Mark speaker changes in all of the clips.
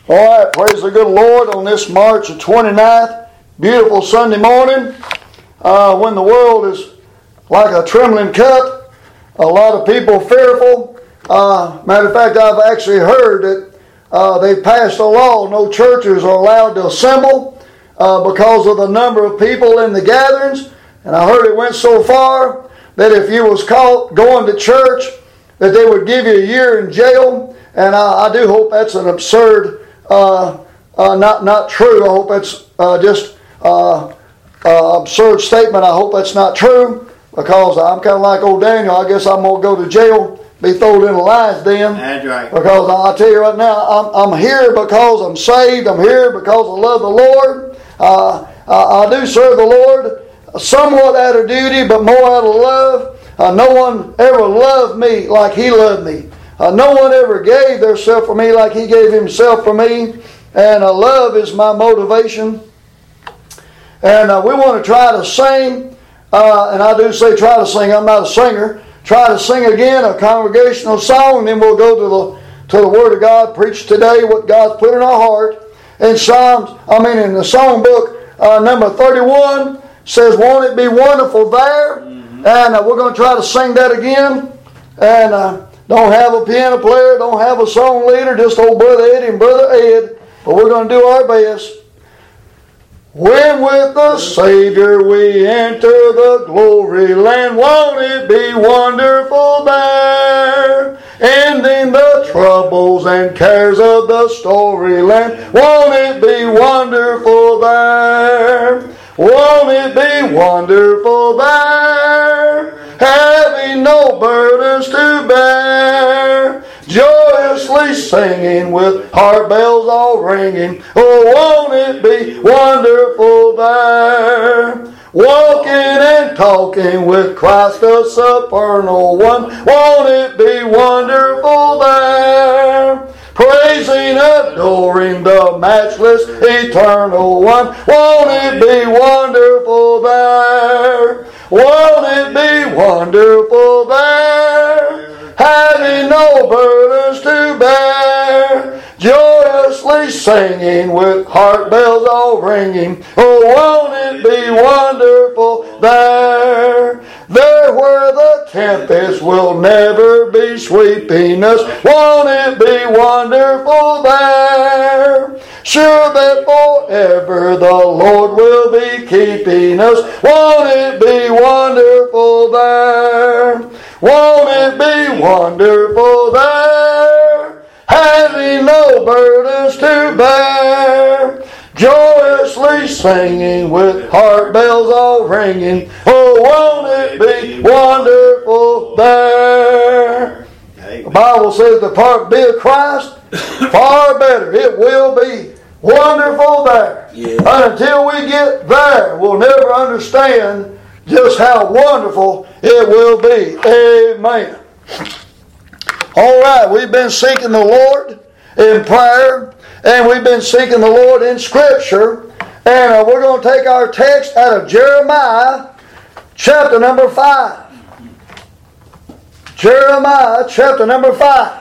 Speaker 1: All right, praise the good Lord on this March the 29th, beautiful Sunday morning, when the world is like a trembling cup, a lot of people fearful. Matter of fact, I've actually heard that they've passed a law, no churches are allowed to assemble because of the number of people in the gatherings. And I heard it went so far that if you was caught going to church, that they would give you a year in jail. And I do hope that's an absurd not true. I hope that's just absurd statement. I hope that's not true, because I'm kind of like old Daniel. I guess I'm going to go to jail, be thrown in a lion's den.
Speaker 2: That's right.
Speaker 1: Because I'll tell you right now, I'm here because I'm saved. I'm here because I love the Lord. I do serve the Lord somewhat out of duty, but more out of love. No one ever loved me like He loved me. No one ever gave theirself for me like He gave Himself for me. And love is my motivation. And we want to try to sing. And I do say try to sing. I'm not a singer. Try to sing again a congregational song. And then we'll go to the Word of God. Preach today what God's put in our heart. In the song book, number 31 says, "Won't it be wonderful there?" Mm-hmm. And we're going to try to sing that again. And don't have a piano player, don't have a song leader, just old Brother Eddie and Brother Ed. But we're going to do our best. When with the Savior we enter the glory land, won't it be wonderful there? Ending the troubles and cares of the storyland, won't it be wonderful there? Won't it be wonderful there? Having no burdens to bear, joyously singing with heart bells all ringing. Oh, won't it be wonderful there? Walking and talking with Christ the supernal one. Won't it be wonderful there? Praising, adoring the matchless eternal one. Won't it be wonderful there? Won't it be wonderful there? Having no burdens to bear, joyously singing with heart bells all ringing. Oh, won't it be wonderful there? There where the tempest will never be sweeping us, won't it be wonderful there? Sure that forever the Lord will be keeping us, won't it be wonderful there? Won't it be wonderful there? Having no burdens to bear, joyously singing with heart bells all ringing. Oh, won't it be wonderful there? Amen. The Bible says the part be of Christ, far better. It will be wonderful there. Yeah. And until we get there, we'll never understand just how wonderful it will be. Amen. All right, we've been seeking the Lord in prayer, and we've been seeking the Lord in Scripture. And we're going to take our text out of Jeremiah chapter number 5. Jeremiah chapter number 5.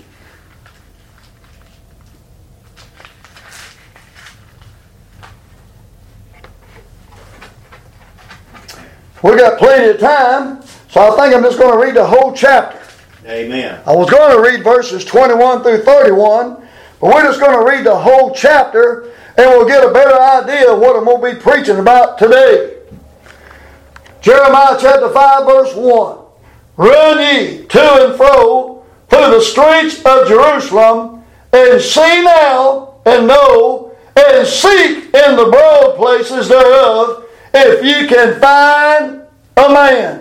Speaker 1: We got plenty of time, so I think I'm just going to read the whole chapter.
Speaker 2: Amen.
Speaker 1: I was going to read verses 21 through 31, but we're just going to read the whole chapter, and we'll get a better idea of what I'm going to be preaching about today. Jeremiah chapter 5, verse 1. Run ye to and fro through the streets of Jerusalem, and see now, and know, and seek in the broad places thereof, if you can find a man.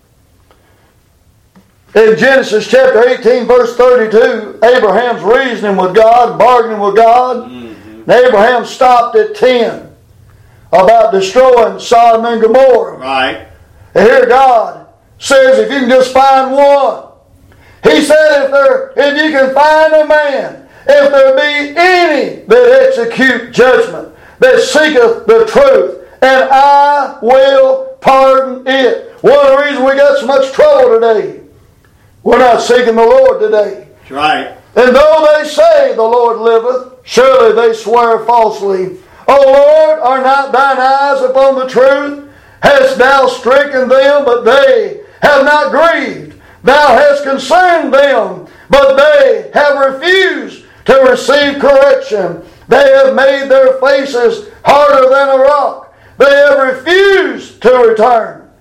Speaker 1: In Genesis chapter 18, verse 32, Abraham's reasoning with God, bargaining with God. Mm-hmm. And Abraham stopped at 10 about destroying Sodom and Gomorrah.
Speaker 2: Right.
Speaker 1: And here God says, if you can just find one. He said, if you can find a man, if there be any that execute judgment, that seeketh the truth, and I will pardon it. One of the reasons we got so much trouble today, we're not seeking the Lord today.
Speaker 2: That's right.
Speaker 1: And though they say the Lord liveth, surely they swear falsely. O Lord, are not thine eyes upon the truth? Hast thou stricken them, but they have not grieved? Thou hast consumed them, but they have refused to receive correction. They have made their faces harder than a rock. They have refused to return.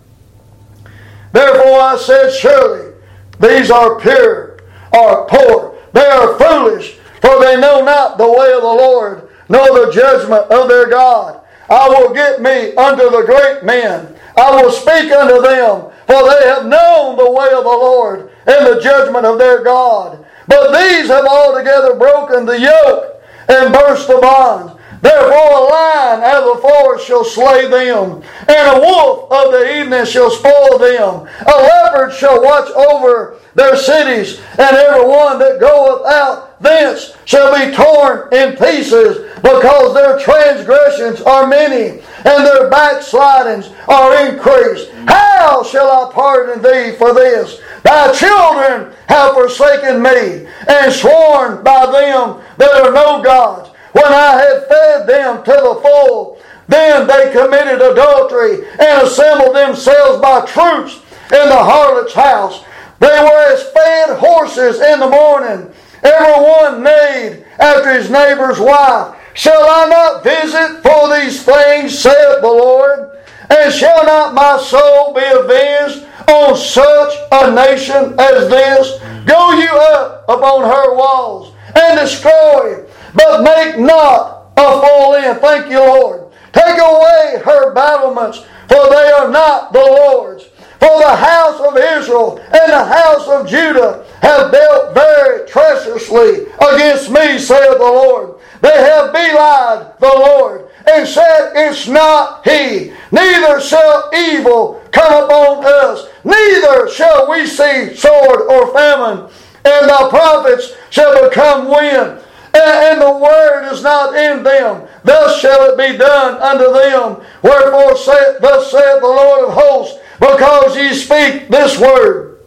Speaker 1: Therefore I said, surely these are pure, are poor. They are foolish, for they know not the way of the Lord, nor the judgment of their God. I will get me unto the great men. I will speak unto them, for they have known the way of the Lord, and the judgment of their God. But these have altogether broken the yoke, and burst the bonds. Therefore a lion out of the forest shall slay them, and a wolf of the evening shall spoil them. A leopard shall watch over their cities, and every one that goeth out thence shall be torn in pieces, because their transgressions are many, and their backslidings are increased. How shall I pardon thee for this? Thy children have forsaken me, and sworn by them that are no gods. When I had fed them to the full, then they committed adultery, and assembled themselves by troops in the harlot's house. They were as fed horses in the morning. Every one neighed after his neighbor's wife. Shall I not visit for these things, saith the Lord? And shall not my soul be avenged on such a nation as this? Go you up upon her walls, and destroy, but make not a full end. Thank you, Lord. Take away her battlements, for they are not the Lord's. For the house of Israel and the house of Judah have dealt very treacherously against me, saith the Lord. They have belied the Lord, and said, it's not He. Neither shall evil come upon us, neither shall we see sword or famine. And the prophets shall become wind, and the word is not in them. Thus shall it be done unto them. Wherefore thus saith the Lord of hosts, because ye speak this word.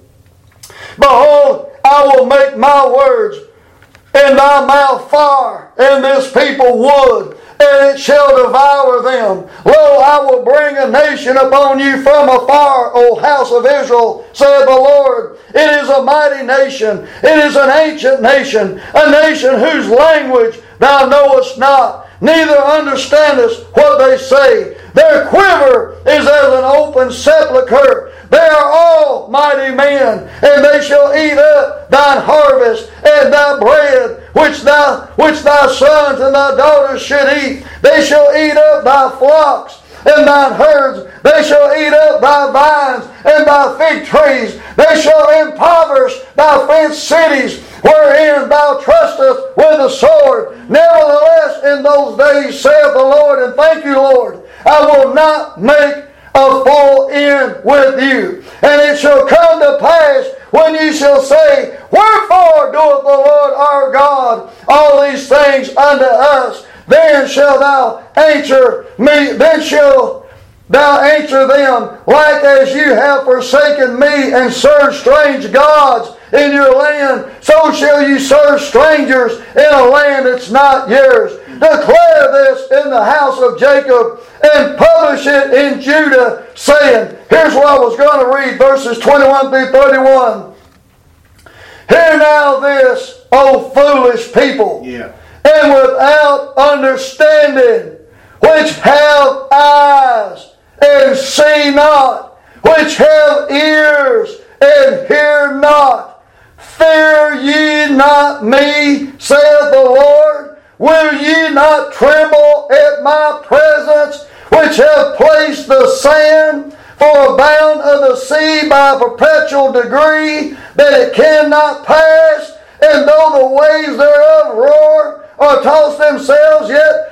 Speaker 1: Behold, I will make my words in thy mouth fire, and this people wood, and it shall devour them. Lo, I will bring a nation upon you from afar, O house of Israel, saith the Lord. It is a mighty nation. It is an ancient nation, a nation whose language thou knowest not, neither understandest what they say. Their quiver is as an open sepulchre. They are all mighty men, and they shall eat up thine harvest and thy bread, which thy sons and thy daughters should eat. They shall eat up thy flocks and thine herds. They shall eat up thy vines and thy fig trees. They shall impoverish thy fenced cities, wherein thou trustest with the sword. Nevertheless, in those days, saith the Lord, and thank you, Lord, I will not make a full end with you. And it shall come to pass, when ye shall say, wherefore doeth the Lord our God all these things unto us? Then shall thou answer me, then shall thou answer them, like as you have forsaken me and served strange gods in your land, so shall you serve strangers in a land that's not yours. Declare this in the house of Jacob, and publish it in Judah, saying, here's what I was going to read, verses 21 through 31. Hear now this, O foolish people, and without understanding, which have eyes and see not, which have ears and hear not. Fear ye not me, saith the Lord? Will ye not tremble at my presence, which have placed the sand for a bound of the sea by a perpetual degree, that it cannot pass? And though the waves thereof roar or toss themselves,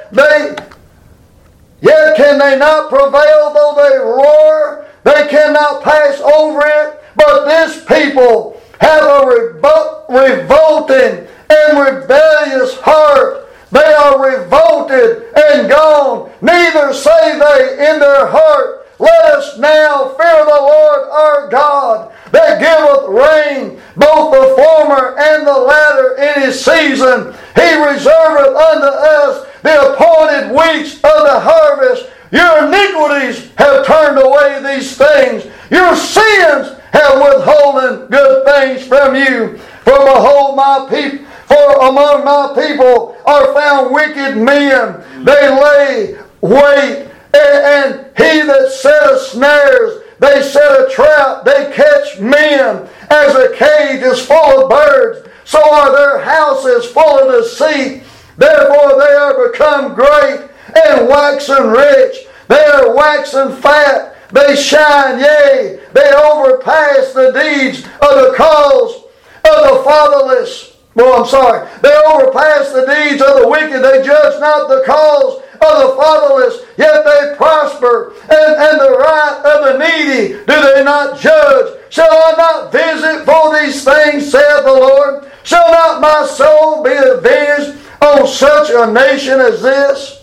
Speaker 1: yet can they not prevail. Though they roar, they cannot pass over it. But this people have a revolting and rebellious heart. They are revolted and gone. Neither say they in their heart, let us now fear the Lord our God, that giveth rain, both the former and the latter in his season. He reserveth unto us the appointed weeks of the harvest. Your iniquities have turned away these things. Your sins have withholden good things from you. For behold, my people, for among my people are found wicked men. They lay wait, and he that setteth snares, they set a trap, they catch men. As a cage is full of birds, so are their houses full of deceit. Therefore they are become great and waxen rich. They are waxen fat. They shine, yea, they overpass the deeds of the cause of the fatherless. They overpass the deeds of the wicked. They judge not the cause of the fatherless, yet they prosper. And the right of the needy do they not judge. Shall I not visit for these things, saith the Lord? Shall not my soul be avenged on such a nation as this?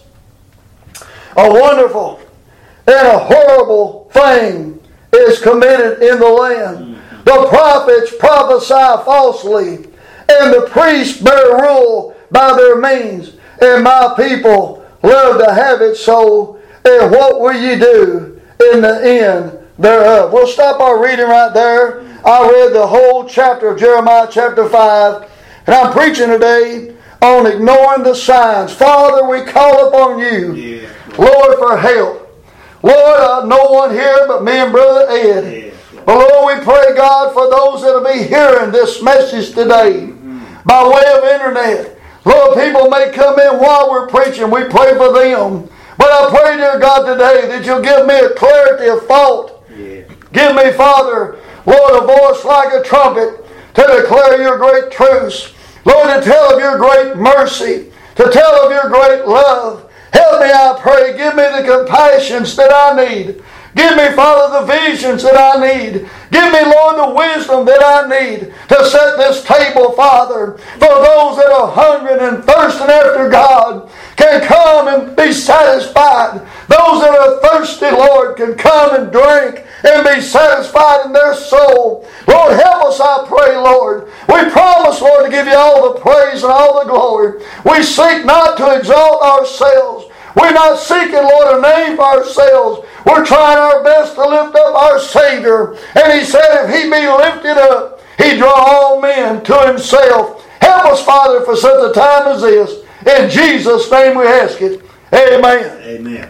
Speaker 1: A wonderful and a horrible thing is committed in the land. The prophets prophesy falsely, and the priests bear rule by their means. And my people love to have it so. And what will ye do in the end thereof? We'll stop our reading right there. I read the whole chapter of Jeremiah chapter 5. And I'm preaching today on ignoring the signs. Father, we call upon you, Lord, for help. Lord, no one here but me and Brother Ed. But Lord, we pray, God, for those that will be hearing this message today by way of internet. Lord, people may come in while we're preaching. We pray for them. But I pray, dear God, today that you'll give me a clarity of thought. Give me, Father, Lord, a voice like a trumpet to declare your great truths. Lord, to tell of your great mercy, to tell of your great love. Help me, I pray. Give me the compassions that I need. Give me, Father, the visions that I need. Give me, Lord, the wisdom that I need to set this table, Father, for those that are hungering and thirsting after God can come and be satisfied. Those that are thirsty, Lord, can come and drink and be satisfied in their soul. Lord, help us, I pray, Lord. We promise, Lord, to give you all the praise and all the glory. We seek not to exalt ourselves. We're not seeking, Lord, a name for ourselves. We're trying our best to lift up our Savior. And He said if He be lifted up, He draw all men to Himself. Help us, Father, for such a time as this. In Jesus' name we ask it. Amen.
Speaker 2: Amen.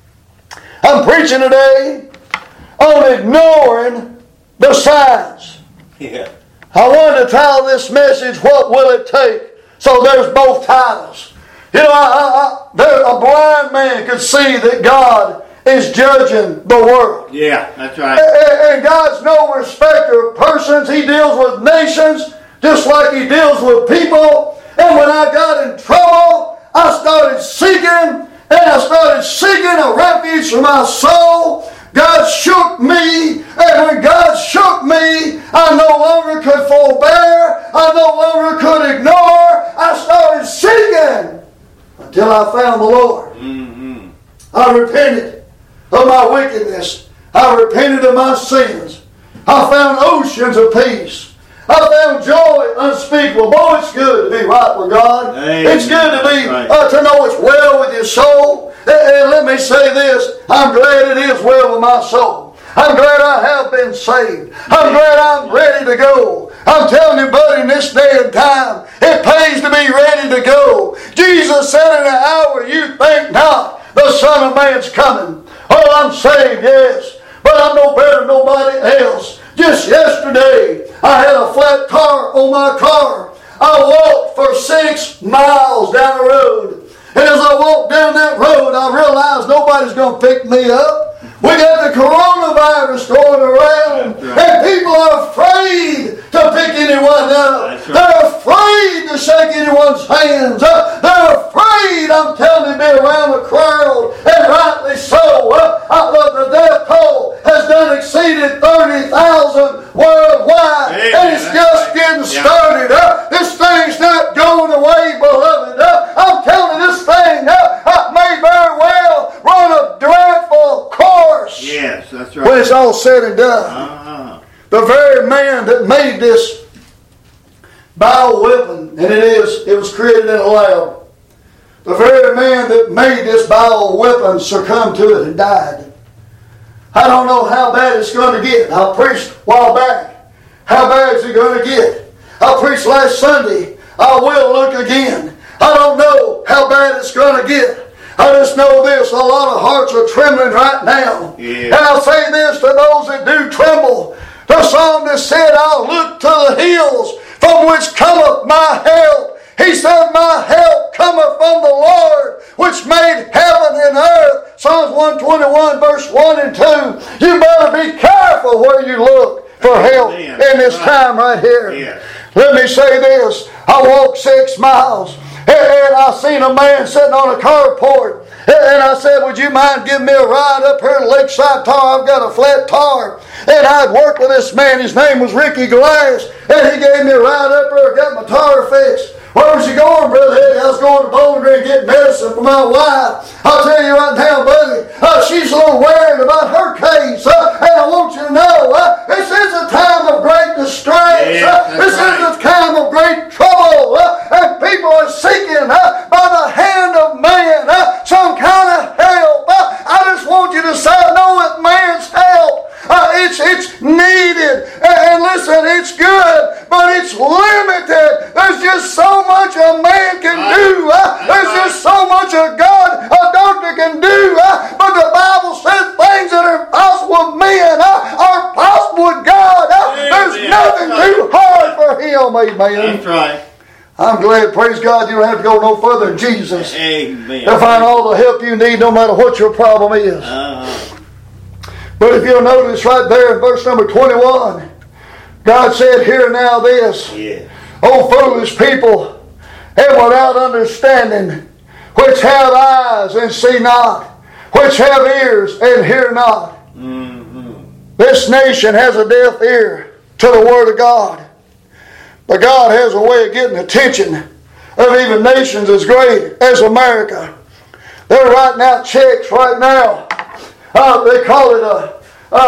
Speaker 1: I'm preaching today on ignoring the signs.
Speaker 2: Yeah.
Speaker 1: I wanted to title this message, What Will It Take? So there's both titles. You know, a blind man could see that God is judging the world.
Speaker 2: Yeah, that's right.
Speaker 1: And God's no respecter of persons. He deals with nations just like He deals with people. And when I got in trouble, I started seeking a refuge for my soul. God shook me, and when God shook me, I no longer could forbear. I no longer could ignore. I started seeking until I found the Lord.
Speaker 2: Mm-hmm.
Speaker 1: I repented of my wickedness. I repented of my sins. I found oceans of peace. I found joy unspeakable. Boy, it's good to be right with God.
Speaker 2: Amen.
Speaker 1: It's good to be to know it's well with your soul. And let me say this, I'm glad it is well with my soul. I'm glad I have been saved. I'm glad I'm ready to go. I'm telling you, buddy, in this day and time, it pays to be ready to go. Jesus said in an hour, you think not, the Son of Man's coming. Oh, I'm saved, yes, but I'm no better than nobody else. Just yesterday, I had a flat tire on my car. I walked for 6 miles down the road. And as I walked down that road, I realized nobody's going to pick me up. We got the coronavirus going around, and people are afraid to pick anyone up. They're afraid to shake anyone's hands. They're afraid, I'm telling you, to be around the crowd, and rightly so. The death toll has done exceeded 30,000 worldwide, and it's just getting started. This thing's not going away, beloved. I'm telling you, this thing may very well run a dreadful course.
Speaker 2: Yes.
Speaker 1: all said and done, the very man that made this bioweapon, and it was created in a lab, the very man that made this bioweapon succumbed to it and died. I don't know how bad it's going to get. I preached a while back. How bad is it going to get? I preached last Sunday. I will look again. I don't know how bad it's going to get. I just know this, a lot of hearts are trembling right now. Yeah. And I'll say this to those that do tremble. The psalmist said, I'll look to the hills from which cometh my help. He said, my help cometh from the Lord, which made heaven and earth. Psalms 121, verse 1 and 2. You better be careful where you look for help in this time right here. Yeah. Let me say this. I walked 6 miles. And I seen a man sitting on a carport. And I said, would you mind giving me a ride up here in Lakeside Tar? I've got a flat tire. And I'd worked with this man. His name was Ricky Glass. And he gave me a ride up there. Got my tire fixed. Where was you going, Brother Eddie? I was going to Bowling Green to get medicine for my wife. I'll tell you right now, buddy, she's a little worried about her case. And I want you to know, this is a time of great distress. This is a time of great trouble. And people are seeking by the hand of man some kind of help. I just want you to say, no, it's man's help. It's needed. And listen, it's good, but it's limited. There's just so much a man can do. There's just so much a doctor can do. But the Bible says things that are impossible with men are possible with God. There's nothing too hard for Him. Amen.
Speaker 2: That's right.
Speaker 1: I'm glad, praise God, you don't have to go no further than Jesus.
Speaker 2: Amen.
Speaker 1: To find all the help you need, no matter what your problem is. But if you'll notice right there in verse number 21, God said, hear now this, O foolish people, and without understanding, which have eyes and see not, which have ears and hear not. This nation has a deaf ear to the Word of God. But God has a way of getting attention of even nations as great as America. They're writing out checks right now. They call it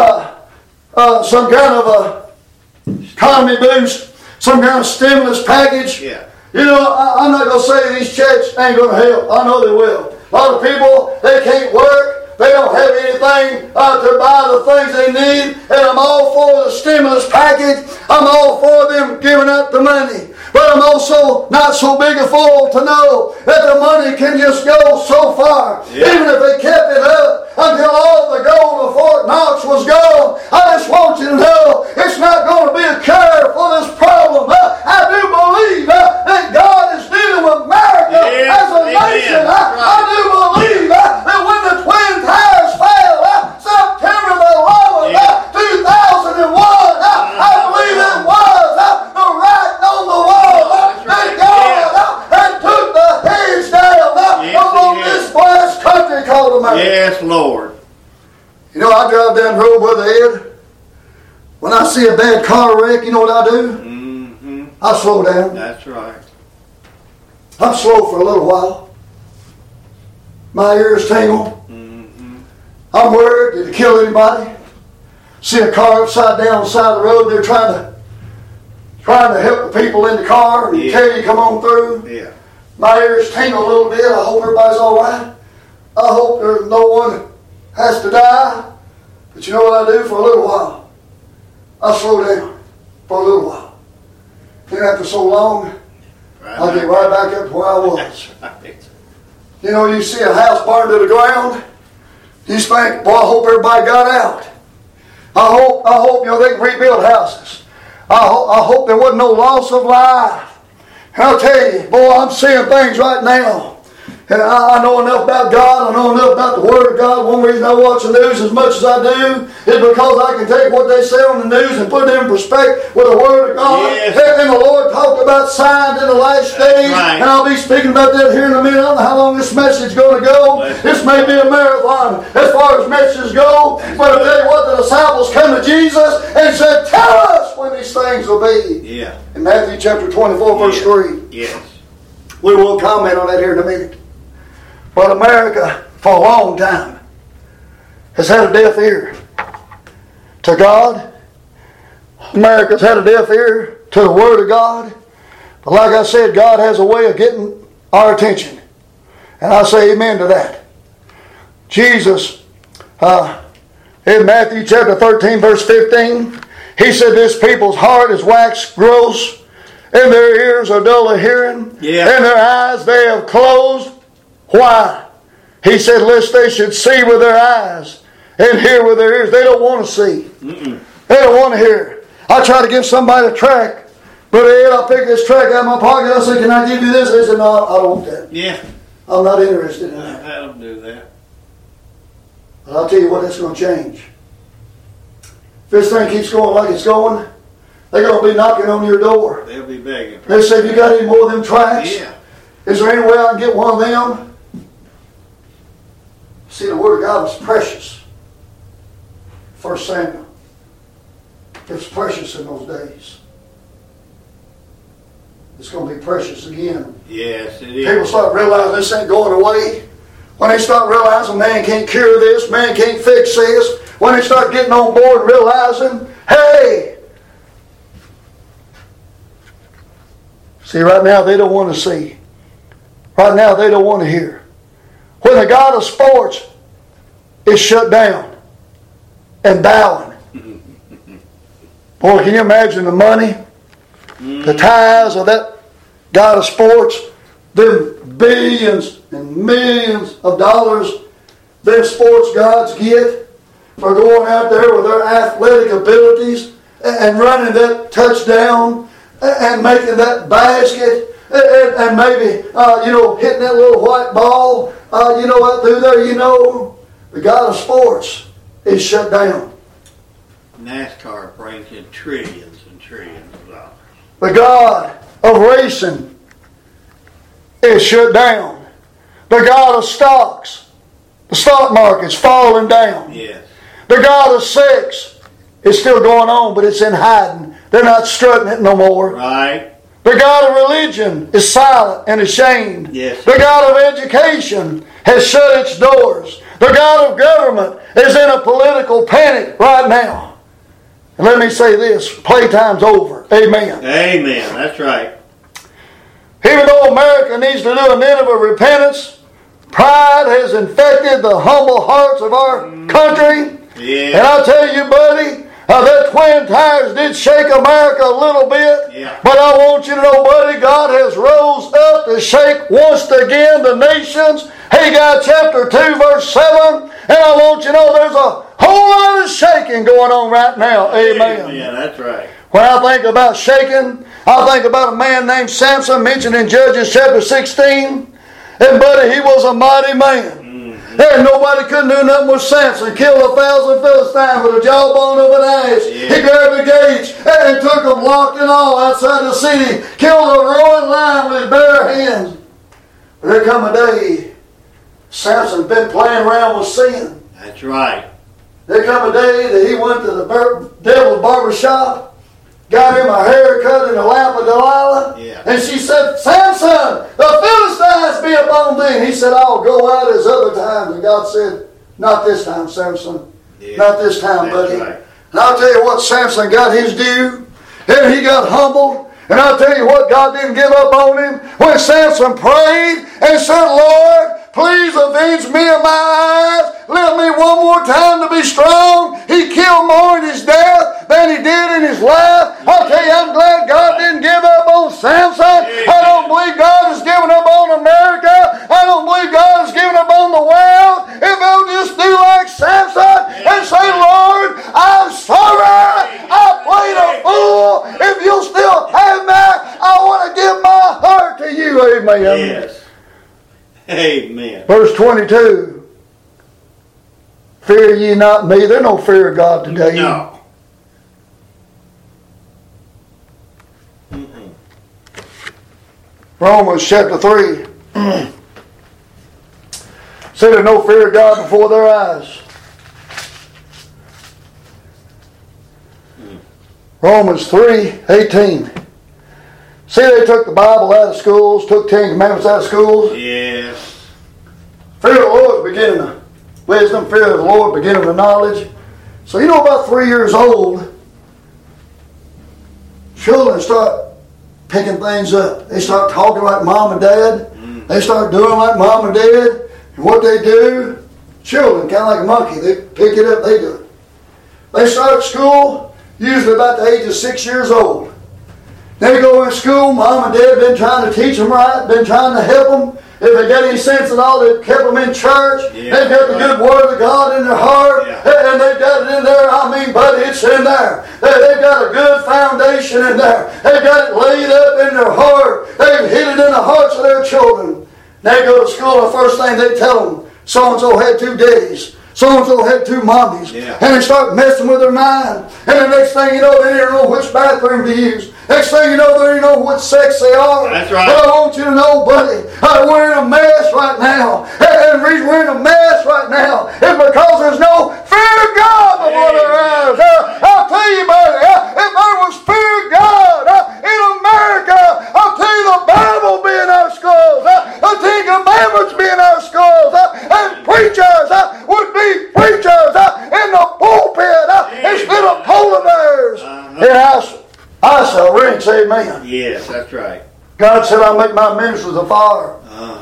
Speaker 1: some kind of a economy boost, some kind of stimulus package.
Speaker 2: Yeah.
Speaker 1: You know, I'm not going to say these checks ain't going to help. I know they will. A lot of people, they can't work. They don't have anything to buy the things they need. And I'm all for the stimulus package. I'm all for them giving out the money. But I'm also not so big a fool to know that the money can just go so far. Yeah. Even if they kept it up until all the gold of Fort Knox was gone. I just want you to know it's not going to be a cure for this problem. I do believe that God is dealing with America as a nation. I do believe that when the Twin Towers fell, September the 11th, 2001, I believe it was the writing on the wall that God had took the heads down on this blessed country called America.
Speaker 2: Yes, Lord.
Speaker 1: You know, I drive down the road, Brother Ed. When I see a bad car wreck, you know what I do? I slow down.
Speaker 2: That's right.
Speaker 1: I'm slow for a little while. My ears tingle. I'm worried. Did it kill anybody? See a car upside down on the side of the road. They're trying to help the people in the car and tell you come on through.
Speaker 2: Yeah.
Speaker 1: My ears tingle a little bit. I hope everybody's all right. I hope there's no one has to die. But you know what I do for a little while? I slow down for a little while. Then after so long, I'll get right back up to where I was.
Speaker 2: That's right.
Speaker 1: You know, you see a house burned to the ground, you just think, boy, I hope everybody got out. I hope, you know, they can rebuild houses. I hope there wasn't no loss of life. And I'll tell you, boy, I'm seeing things right now. And I know enough about God. I know enough about the Word of God. One reason I watch the news as much as I do is because I can take what they say on the news and put it in perspective with the Word of God.
Speaker 2: Yes.
Speaker 1: And the Lord talked about signs in the last days.
Speaker 2: Right.
Speaker 1: And I'll be speaking about that here in a minute. I don't know how long this message is going to go. This may be a marathon as far as messages go. But I'll tell you what, the disciples come to Jesus and said, tell us when these things will be.
Speaker 2: Yeah.
Speaker 1: In Matthew chapter 24, verse 3.
Speaker 2: Yes.
Speaker 1: We will comment on that here in a minute. But America, for a long time, has had a deaf ear. to God. America's had a deaf ear to the Word of God. But like I said, God has a way of getting our attention. And I say amen to that. Jesus, in Matthew chapter 13, verse 15, He said, this people's heart is waxed gross, and their ears are dull of hearing, and their eyes they have closed. Why? He said, lest they should see with their eyes and hear with their ears. They don't want to see. They don't want to hear. I try to give somebody a tract. Brother Ed, I'll pick this tract out of my pocket. I say, can I give you this? They said, no, I don't want that.
Speaker 2: Yeah.
Speaker 1: I'm not interested in that.
Speaker 2: I don't do that.
Speaker 1: But I'll tell you what, that's going to change. If this thing keeps going like it's going, they're going to be knocking on your door.
Speaker 2: They'll be begging.
Speaker 1: They say, you got any more of them tracts?
Speaker 2: Yeah.
Speaker 1: Is there any way I can get one of them? See, the Word of God was precious. 1 Samuel. It was precious in those days. It's going to be precious again.
Speaker 2: Yes, it is.
Speaker 1: People start realizing this ain't going away. When they start realizing man can't cure this, man can't fix this. When they start getting on board and realizing, hey. See, right now they don't want to see. Right now they don't want to hear. When the God of sports is shut down and bowing. Boy, can you imagine the money? The ties of that God of sports, them billions and millions of dollars them sports gods get for going out there with their athletic abilities and running that touchdown and making that basket and maybe, hitting that little white ball, out through there, the God of sports is shut down.
Speaker 2: NASCAR brings in trillions and trillions of dollars.
Speaker 1: The God of racing is shut down. The God of stocks, the stock market's falling down.
Speaker 2: Yes.
Speaker 1: The God of sex is still going on, but it's in hiding. They're not strutting it no more.
Speaker 2: Right.
Speaker 1: The God of religion is silent and ashamed.
Speaker 2: Yes.
Speaker 1: The God of education has shut its doors. The God of government is in a political panic right now. And let me say this, playtime's over. Amen.
Speaker 2: Amen. That's right.
Speaker 1: Even though America needs to do a Nineveh repentance, pride has infected the humble hearts of our country.
Speaker 2: Yeah.
Speaker 1: And I'll tell you, buddy, that Twin Towers did shake America a little bit.
Speaker 2: Yeah.
Speaker 1: But I want you to know, buddy, God has rose up to shake once again the nations. Haggai chapter 2, verse 7. And I want you to know there's a whole lot of shaking going on right now. Amen.
Speaker 2: Yeah, that's right.
Speaker 1: When I think about shaking, I think about a man named Samson mentioned in Judges chapter 16. And buddy, he was a mighty man. And nobody couldn't do nothing with Samson. Killed 1,000 Philistines with a jawbone of an ass.
Speaker 2: Yeah.
Speaker 1: He grabbed a gauge and took them locked and all outside the city. Killed a roaring lion with his bare hands. But there come a day, Samson's been playing around with sin.
Speaker 2: That's right.
Speaker 1: There come a day that he went to the devil's barber shop, got him a haircut in the lap of Delilah.
Speaker 2: Yeah.
Speaker 1: And she said, Samson, the Philistines be upon thee. And he said, I'll go out as other times. And God said, not this time, Samson.
Speaker 2: Yeah.
Speaker 1: Not this time, buddy.
Speaker 2: Right.
Speaker 1: And I'll tell you what, Samson got his due. And he got humbled. And I'll tell you what, God didn't give up on him. When Samson prayed and said, Lord, please avenge me of my eyes. Let me one more time to be strong. He killed more in his death than he did in his life. I'll tell you, I'm glad God didn't give up on Samson. I don't believe God has given up on America. I don't believe God has given up on the world. If they'll just do like Samson and say, Lord, I'm sorry. I played a fool. If you'll still have me, I want to give my heart to you. Amen.
Speaker 2: Yes. Amen.
Speaker 1: Verse 22. Fear ye not me. There's no fear of God today.
Speaker 2: No.
Speaker 1: Romans chapter 3. Said there's no fear of God before their eyes. Romans 3:18. See, they took the Bible out of schools, took 10 Commandments out of schools.
Speaker 2: Yes.
Speaker 1: Fear of the Lord is beginning of wisdom. Fear of the Lord beginning of knowledge. So you know, about 3 years old, children start picking things up. They start talking like mom and dad. They start doing like mom and dad. And what they do, children, kind of like a monkey, they pick it up, they do it. They start school usually about the age of 6 years old. They go in school, mom and dad been trying to teach them right, been trying to help them. If they got any sense at all, they've kept them in church. Yeah, they've got the good word of God in their heart. Yeah. And they've got it in there. I mean, buddy, it's in there. They've got a good foundation in there. They've got it laid up in their heart. They've hid it in the hearts of their children. They go to school, and the first thing they tell them, so-and-so had 2 daddies. So-and-so had 2 mommies. Yeah. And they start messing with their mind. And the next thing you know, they don't know which bathroom to use. Next thing you know, they don't know what sex they are.
Speaker 2: That's right.
Speaker 1: But I want you to know, buddy, we're in a mess right now. And the reason we're in a mess right now is because there's no fear of God before their eyes. I'll tell you, buddy, if there was fear of God in America, I'll tell you the Bible be in our schools. The 10 Commandments be in our schools. And preachers would be preachers in the pulpit instead of polar bears. And I shall rinse, amen.
Speaker 2: Yes, that's right.
Speaker 1: God said, I'll make my ministers a fire.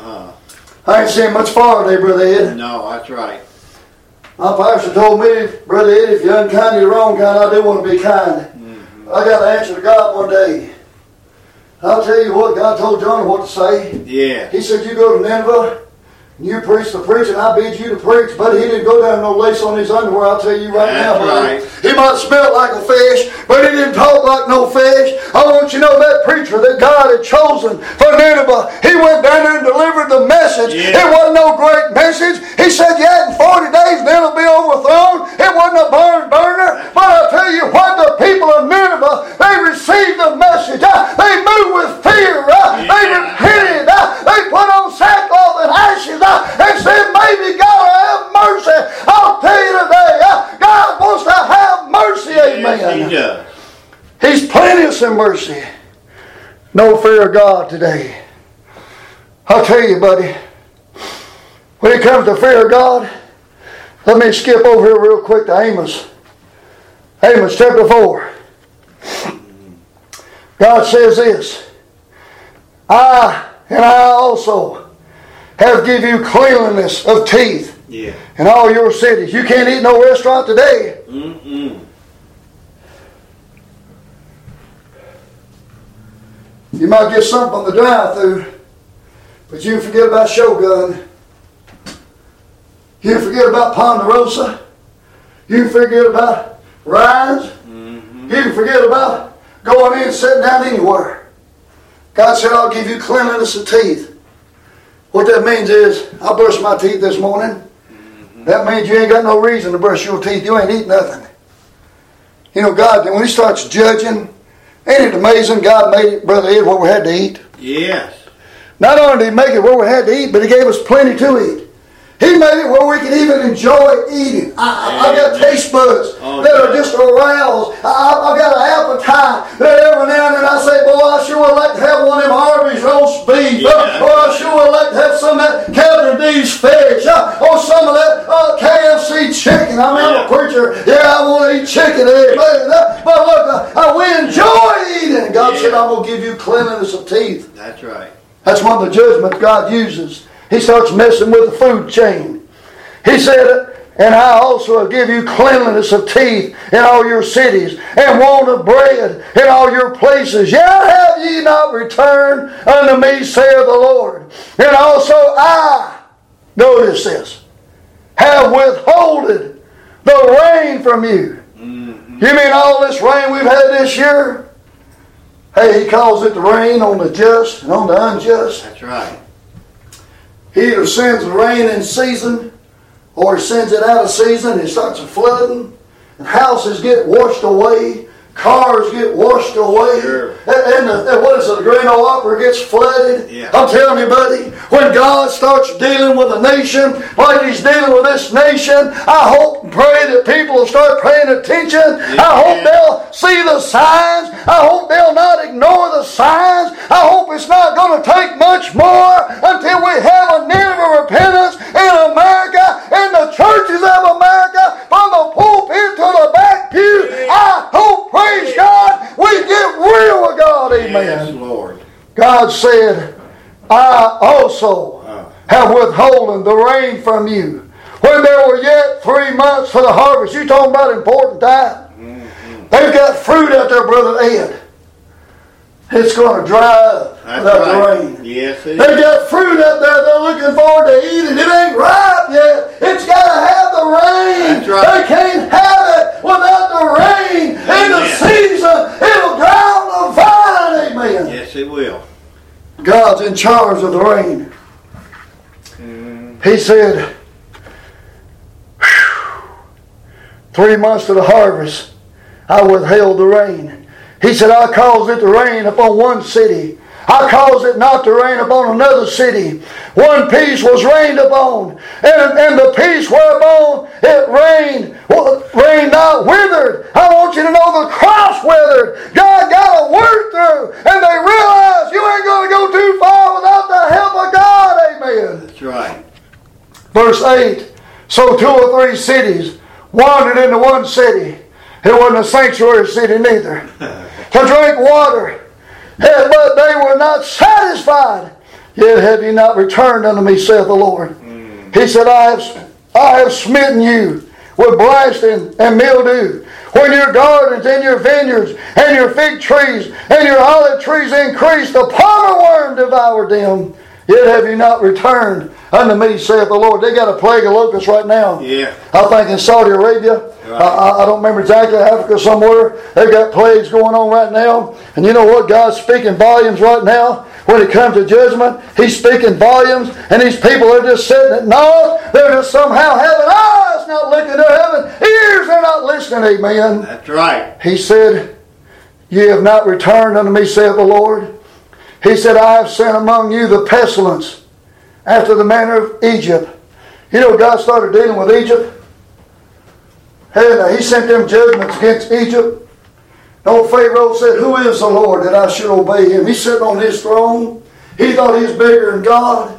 Speaker 1: I ain't seen much fire today, Brother Ed.
Speaker 2: No, that's right.
Speaker 1: My pastor told me, Brother Ed, if you're unkind, you're wrong kind. I do want to be kind. I got to answer to God one day. I'll tell you what, God told Jonah what to say.
Speaker 2: Yeah.
Speaker 1: He said, you go to Nineveh, and you preach the preaching, I bid you to preach. But he didn't go down no lace on his underwear, I'll tell you right now.
Speaker 2: Right.
Speaker 1: He might smell like a fish, but he didn't talk like no fish. I want you to know that preacher that God had chosen for Nineveh, he went down there and delivered the message. Yeah. It wasn't no great message. He said, yeah, in 40 days, then it'll be overthrown. It wasn't a burner. But I'll tell you what, the people of Nineveh, they received the message. They moved with fear. They repented. They put on sackcloth and ashes and said, maybe God will have mercy. I'll tell you today, God wants to have mercy, amen.
Speaker 2: Yes, He does.
Speaker 1: He's plenteous in mercy. No fear of God today. I'll tell you, buddy, when it comes to fear of God, let me skip over here real quick to Amos. Amos chapter 4. God says this, I also have give you cleanliness of teeth in all your cities. You can't eat in no restaurant today. You might get something on the drive-thru, but you forget about Shogun. You forget about Ponderosa. You forget about Rise. You forget about going in and sitting down anywhere. God said, I'll give you cleanliness of teeth. What that means is, I brushed my teeth this morning. That means you ain't got no reason to brush your teeth. You ain't eat nothing. You know, God, when He starts judging, ain't it amazing God made it, Brother Ed, what we had to eat?
Speaker 2: Yes.
Speaker 1: Not only did He make it where we had to eat, but He gave us plenty to eat. He made it where we can even enjoy eating. I've got taste buds that are just aroused. I've got an appetite that every now and then I say, boy, I sure would like to have one of them Arby's roast beef. Yeah. Or I sure would like to have some of that Captain D's fish. Or some of that KFC chicken. I mean, I'm a preacher. Yeah, I want to eat chicken. But look, we enjoy eating. God said, I'm going to give you cleanliness of teeth.
Speaker 2: That's right.
Speaker 1: That's one of the judgments God uses. He starts messing with the food chain. He said, and I also will give you cleanliness of teeth in all your cities, and want of bread in all your places. Yet have ye not returned unto me, saith the Lord. And also I, notice this, have withholded the rain from you. You mean all this rain we've had this year? Hey, He calls it the rain on the just and on the unjust.
Speaker 2: That's right.
Speaker 1: He either sends the rain in season, or He sends it out of season and it starts flooding, and houses get washed away, cars get washed away,
Speaker 2: sure.
Speaker 1: and the Grand Ole Opry gets flooded. Yeah. I'm telling you, buddy, when God starts dealing with a nation like He's dealing with this nation, I hope and pray that people will start paying attention. Yeah. I hope they'll see the signs. I hope they'll not ignore the signs. I hope it's not going to take much more until we have a Nineveh repentance in America, in the churches of America, from the pulpit to the also have withholden the rain from you, when there were yet 3 months for the harvest. You talking about important time. They've got fruit out there, Brother Ed. It's going to dry up without the rain.
Speaker 2: Yes, it is.
Speaker 1: They've got fruit out there they're looking forward to eating. It ain't ripe yet. It's got to have the rain.
Speaker 2: That's right.
Speaker 1: They can't have it without the rain. In the season, it'll drown the vine. Amen.
Speaker 2: Yes, it will.
Speaker 1: God's in charge of the rain. He said, 3 months to the harvest, I withheld the rain. He said, I caused it to rain upon one city. I caused it not to rain upon another city. One piece was rained upon, and the piece whereupon it rained not withered. I want you to know the crops withered. God got a word through, and they realized you ain't going to go too far without the help of God. Amen.
Speaker 2: That's right.
Speaker 1: Verse 8, so 2 or 3 cities wandered into one city. It wasn't a sanctuary city neither. To drink water. But they were not satisfied. Yet have ye not returned unto me, saith the Lord. He said, I have smitten you with blasting and mildew. When your gardens and your vineyards and your fig trees and your olive trees increased, the palmer worm devoured them. Yet have you not returned unto me, saith the Lord. They got a plague of locusts right now.
Speaker 2: Yeah.
Speaker 1: I think in Saudi Arabia.
Speaker 2: Right.
Speaker 1: I don't remember exactly, Africa somewhere. They've got plagues going on right now. And you know what? God's speaking volumes right now. When it comes to judgment, He's speaking volumes. And these people are just sitting at naught. They're just somehow having eyes not looking to heaven. Ears they're not listening. Amen.
Speaker 2: That's right.
Speaker 1: He said, ye have not returned unto me, saith the Lord. He said, I have sent among you the pestilence after the manner of Egypt. You know, God started dealing with Egypt. And He sent them judgments against Egypt. Old Pharaoh said, who is the Lord that I should obey Him? He's sitting on His throne. He thought He's bigger than God.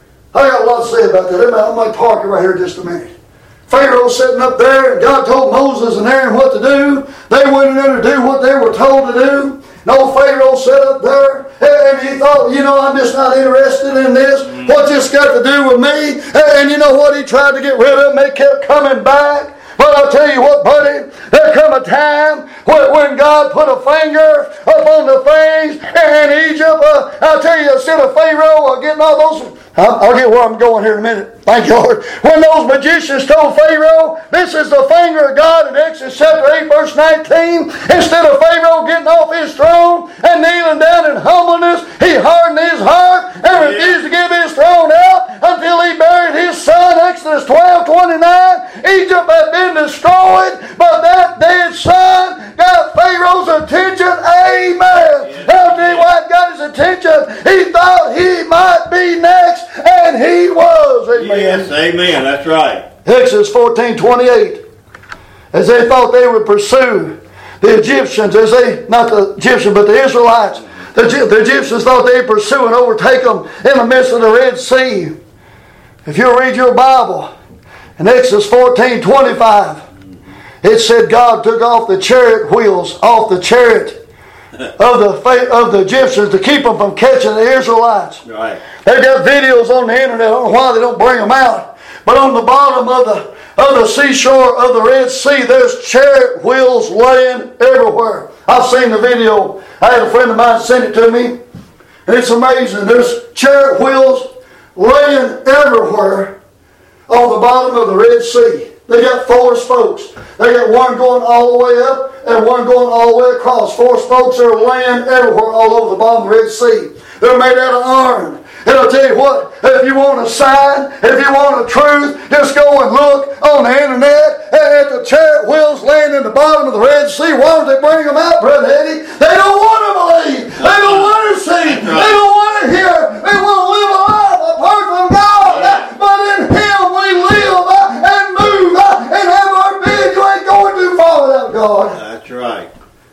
Speaker 1: I got a lot to say about that. I'm going to park it right here just a minute. Pharaoh sitting up there, and God told Moses and Aaron what to do. They went in there to do what they were told to do. And old Pharaoh sat up there, and he thought, I'm just not interested in this. What's this got to do with me? And you know what? He tried to get rid of them. They kept coming back. But I'll tell you what, buddy, there come a time when God put a finger upon the things in Egypt. I'll tell you, instead of Pharaoh getting all those... I'll get where I'm going here in a minute. Thank you, Lord. When those magicians told Pharaoh, this is the finger of God in Exodus chapter 8, verse 19, instead of Pharaoh getting off his throne and kneeling down in humbleness, he hardened his heart and refused to give his throne out until he buried his son. Exodus 12:29. Egypt had been destroyed, but that dead son got Pharaoh's attention. Amen. I'll tell you why it got his attention. He thought he might be next, and he was. Amen.
Speaker 2: Yes, amen. That's right.
Speaker 1: Exodus 14:28. As they thought they would pursue the Egyptians, not the Egyptians, but the Israelites. The Egyptians thought they'd pursue and overtake them in the midst of the Red Sea. If you read your Bible, in Exodus 14:25, it said God took off the chariot wheels off the chariot of the Egyptians to keep them from catching the Israelites.
Speaker 2: Right.
Speaker 1: They've got videos on the internet. I don't know why they don't bring them out. But on the bottom of the seashore of the Red Sea, there's chariot wheels laying everywhere. I've seen the video. I had a friend of mine send it to me. And it's amazing. There's chariot wheels laying everywhere on the bottom of the Red Sea. They got 4 spokes. They got one going all the way up and one going all the way across. 4 spokes are laying everywhere all over the bottom of the Red Sea. They're made out of iron. And I'll tell you what, if you want a sign, if you want a truth, just go and look on the internet at the chariot wheels laying in the bottom of the Red Sea. Why don't they bring them out, Brother Eddie? They don't want to believe. They don't want to see. They don't want to hear. They want to live a life apart from God. But in Him we live and move and have our being. You ain't going too far without God.
Speaker 2: That's right.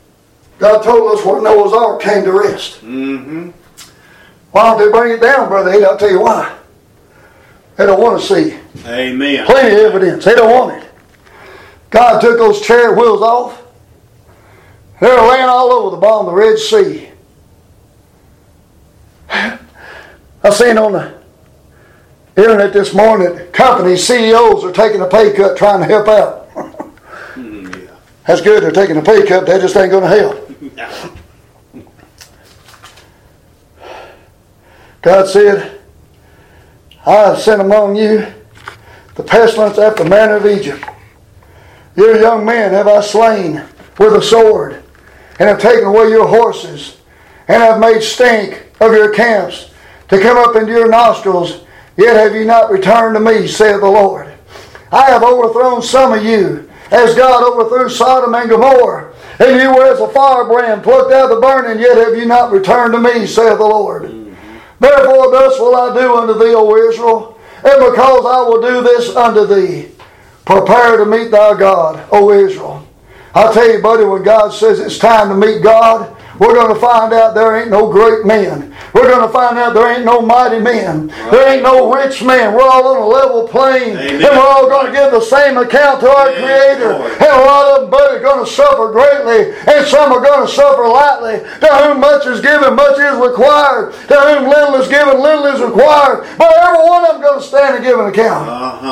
Speaker 1: God told us where Noah's Ark came to rest.
Speaker 2: Mm-hmm.
Speaker 1: Why don't they bring it down, Brother Eddie? I'll tell you why. They don't want to see.
Speaker 2: Amen.
Speaker 1: Plenty of evidence. They don't want it. God took those chariot wheels off. They're laying all over the bottom of the Red Sea. I seen on the Hearing it this morning that company CEOs are taking a pay cut trying to help out.
Speaker 2: Yeah.
Speaker 1: That's good. They're taking a pay cut. They just ain't going to help.
Speaker 2: Yeah.
Speaker 1: God said, I have sent among you the pestilence after the manner of Egypt. Your young men have I slain with a sword, and have taken away your horses, and have made stink of your camps to come up into your nostrils, yet have you not returned to me, saith the Lord. I have overthrown some of you, as God overthrew Sodom and Gomorrah, and you were as a firebrand plucked out of the burning, yet have you not returned to me, saith the Lord. Therefore thus will I do unto thee, O Israel, and because I will do this unto thee, prepare to meet thy God, O Israel. I tell you, buddy, when God says it's time to meet God, we're going to find out there ain't no great men. We're going to find out there ain't no mighty men. Right. There ain't no rich men. We're all on a level plane. Amen. And we're all going to give the same account to our Creator. Lord. And a lot of them, buddy, are going to suffer greatly. And some are going to suffer lightly. To whom much is given, much is required. To whom little is given, little is required. But every one of them going to stand and give an account.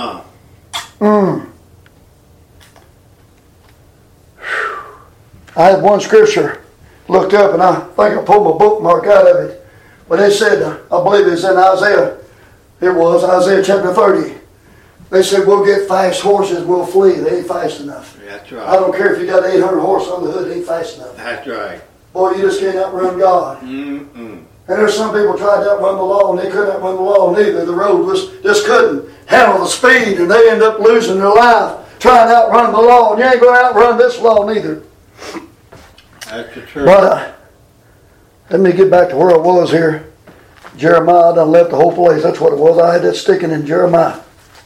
Speaker 1: I had one scripture looked up, and I think I pulled my bookmark out of it. But they said, I believe it's in Isaiah. It was Isaiah chapter 30. They said, we'll get fast horses, we'll flee. They ain't fast enough.
Speaker 2: That's right.
Speaker 1: I don't care if you got 800 horses on the hood, they ain't fast enough.
Speaker 2: That's right.
Speaker 1: Boy, you just can't outrun God.
Speaker 2: Mm-mm.
Speaker 1: And there's some people tried to outrun the law, and they couldn't outrun the law neither. The road just couldn't handle the speed, and they ended up losing their life trying to outrun the law. And you ain't going to outrun this law neither.
Speaker 2: That's the truth.
Speaker 1: But let me get back to where I was here. Jeremiah, I done left the whole place. That's what it was. I had that sticking in Jeremiah.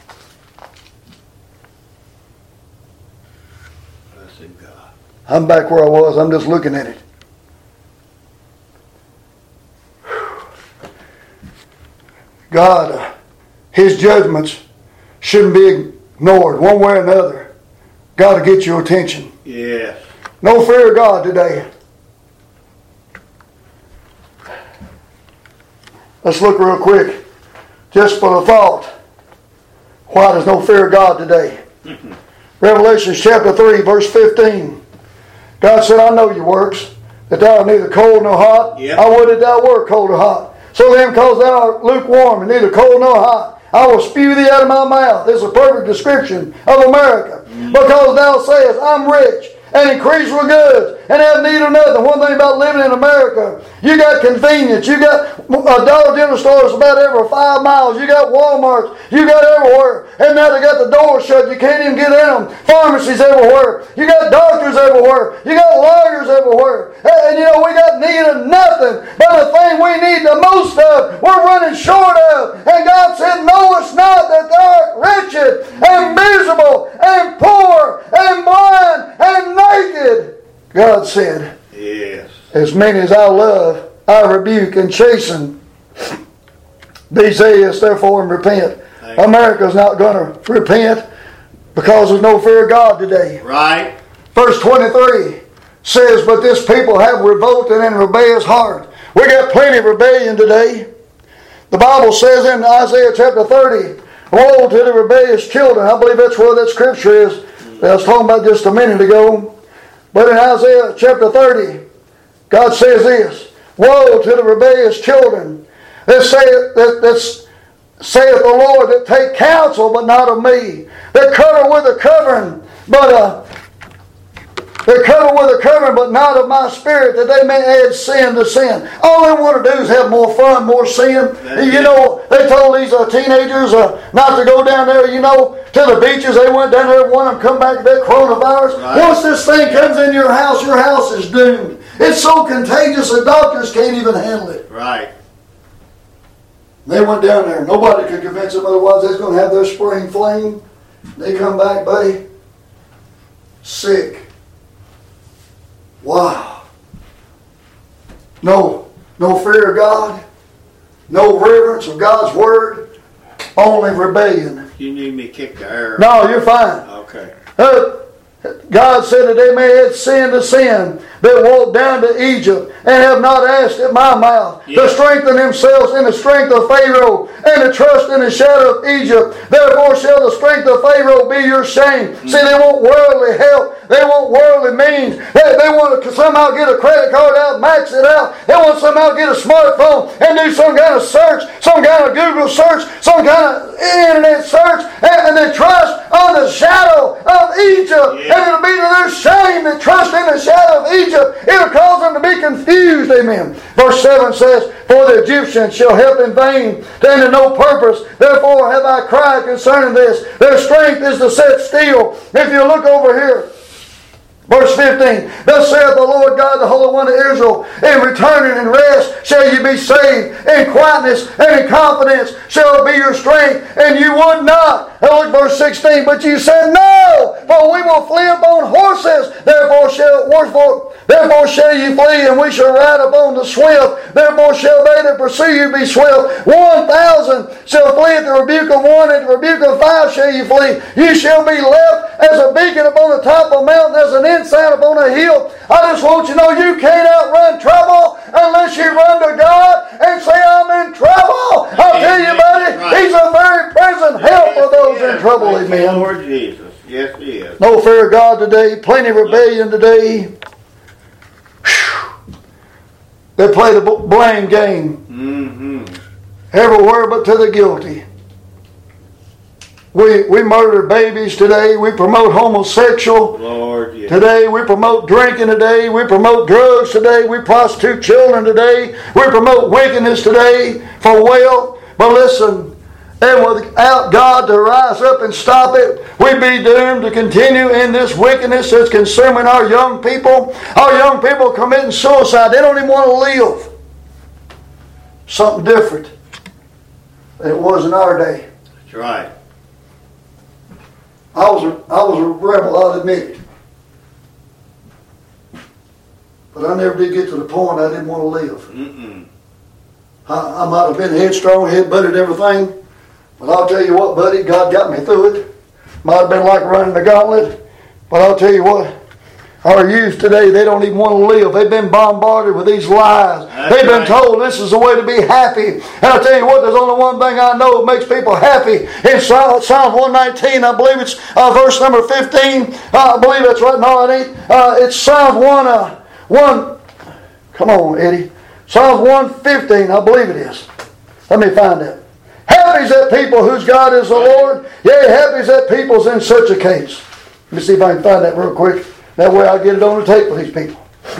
Speaker 2: Blessed God.
Speaker 1: I'm back where I was. I'm just looking at it. God, His judgments shouldn't be ignored one way or another. Got to get your attention.
Speaker 2: Yes.
Speaker 1: No fear of God today. Let's look real quick, just for the thought. Why there's no fear of God today? Revelation chapter 3, verse 15. God said, I know your works, that thou art neither cold nor hot.
Speaker 2: Yep.
Speaker 1: I would that thou wert cold or hot. So then, because thou art lukewarm and neither cold nor hot, I will spew thee out of my mouth. This is a perfect description of America. Because thou sayest, I'm rich, and increase with goods, and have need of nothing. One thing about living in America, you got convenience. You got Dollar General stores about every 5 miles. You got Walmarts. You got everywhere. And now they got the doors shut. You can't even get in them. Pharmacies everywhere. You got doctors everywhere. You got lawyers everywhere. And you know, we got need of nothing. But the thing we need the most of, we're running short of. And God said, knowest not that thou art wretched and miserable and poor and blind and naked. God said,
Speaker 2: yes.
Speaker 1: As many as I love, I rebuke and chasten. Be zealous, therefore, and repent. America's not going to repent because there's no fear of God today.
Speaker 2: Right.
Speaker 1: Verse 23 says, but this people have revolted and rebellious heart. We got plenty of rebellion today. The Bible says in Isaiah chapter 30, woe to the rebellious children. I believe that's where that scripture is that I was talking about just a minute ago. But in Isaiah chapter 30, God says this, woe to the rebellious children that saith the Lord, that take counsel but not of me, that cover with a covering, but not of my spirit, that they may add sin to sin. All they want to do is have more fun, more sin. You know, they told these teenagers not to go down there, you know, to the beaches. They went down there, one of them come back to that coronavirus. Right. Once this thing comes in your house is doomed. It's so contagious that doctors can't even handle it.
Speaker 2: Right.
Speaker 1: They went down there. Nobody could convince them otherwise. They was going to have their spring fling. They come back, buddy, sick. Wow. No fear of God. No reverence of God's word. Only rebellion.
Speaker 2: You need me to kick the air.
Speaker 1: No, you're fine.
Speaker 2: Okay.
Speaker 1: God said that they may add sin to sin that walked down to Egypt and have not asked at my mouth to strengthen themselves in the strength of Pharaoh and to trust in the shadow of Egypt. Therefore shall the strength of Pharaoh be your shame. See, they want worldly help. They want worldly means. They want to somehow get a credit card out, max it out. They want to somehow get a smartphone and do some kind of search, some kind of Google search, some kind of internet search, and they trust on the shadow of Egypt. And it'll be to their shame that trust in the shadow of Egypt. It'll cause them to be confused. Amen. Verse 7 says, for the Egyptians shall help in vain, to no purpose. Therefore have I cried concerning this. Their strength is to sit still. If you look over here, verse 15, thus saith the Lord God, the Holy One of Israel, in returning and rest shall you be saved, in quietness and in confidence shall be your strength, and you would not. Now look verse 16, but you said, no, for we will flee upon horses, therefore shall you flee, and we shall ride upon the swift, therefore shall they that pursue you be swift. 1,000 shall flee at the rebuke of one, at the rebuke of 5 shall you flee. You shall be left as a beacon upon the top of a mountain, as an ensign upon a hill. I just want you to know you can't outrun trouble unless you run to God and say, I'm in trouble. I'll tell you, buddy, He's a very present help for those in trouble. Amen.
Speaker 2: Lord Jesus. Yes, He is.
Speaker 1: No fear of God today. Plenty of rebellion today. Whew. They play the blame game. Everywhere but to the guilty. We murder babies today. We promote homosexual.
Speaker 2: Lord, yes.
Speaker 1: Today we promote drinking today. We promote drugs today. We prostitute children today. We promote wickedness today for wealth. But listen, and without God to rise up and stop it, we'd be doomed to continue in this wickedness that's consuming our young people. Our young people committing suicide. They don't even want to live. Something different than it was in our day.
Speaker 2: That's right.
Speaker 1: I was a rebel, I'll admit it. But I never did get to the point I didn't want to live. I might have been headstrong, head-butted everything, but I'll tell you what, buddy, God got me through it. Might have been like running the gauntlet, but I'll tell you what, our youth today, they don't even want to live. They've been bombarded with these lies. They've been told this is the way to be happy. And I'll tell you what, there's only one thing I know that makes people happy. In Psalm 119, I believe it's verse number 15. I believe that's right. No, it ain't. It's Psalm 1. Come on, Eddie. Psalm 115, I believe it is. Let me find it. Happy is that people whose God is the Lord. Yea, happy is that people's in such a case. Let me see if I can find that real quick. That way I'll get it on the tape for these people.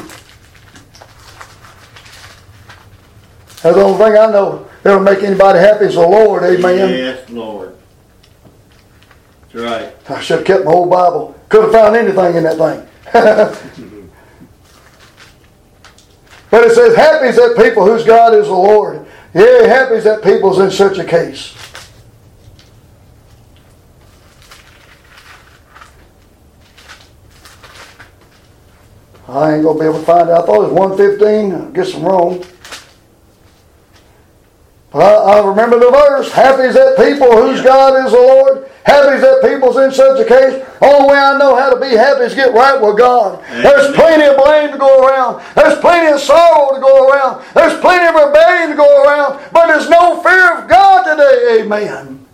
Speaker 1: That's the only thing I know that'll make anybody happy is the Lord. Amen.
Speaker 2: Yes, Lord. That's right.
Speaker 1: I should have kept my whole Bible. Could have found anything in that thing. But it says, happy is that people whose God is the Lord. Yea, happy is that people's in such a case. I ain't going to be able to find it. I thought it was 115. I guess I'm wrong. But I remember the verse. Happy is that people whose God is the Lord. Happy is that people's in such a case. Only way I know how to be happy is get right with God. There's plenty of blame to go around. There's plenty of sorrow to go around. There's plenty of rebellion to go around. But there's no fear of God today. Amen.